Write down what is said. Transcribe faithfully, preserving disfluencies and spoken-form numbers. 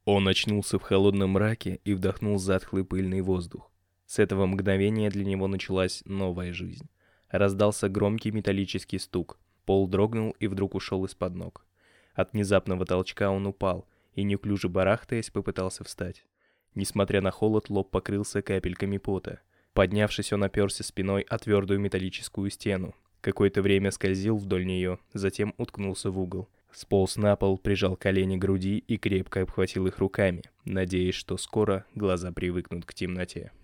Он очнулся в холодном мраке и вдохнул затхлый пыльный воздух. С этого мгновения для него началась новая жизнь. Раздался громкий металлический стук. Пол дрогнул и вдруг ушел из-под ног. От внезапного толчка он упал и, неуклюже барахтаясь, попытался встать. Несмотря на холод, лоб покрылся капельками пота. Поднявшись, он оперся спиной о твердую металлическую стену. Какое-то время скользил вдоль нее, затем уткнулся в угол. Сполз на пол, прижал колени к груди и крепко обхватил их руками, надеясь, что скоро глаза привыкнут к темноте.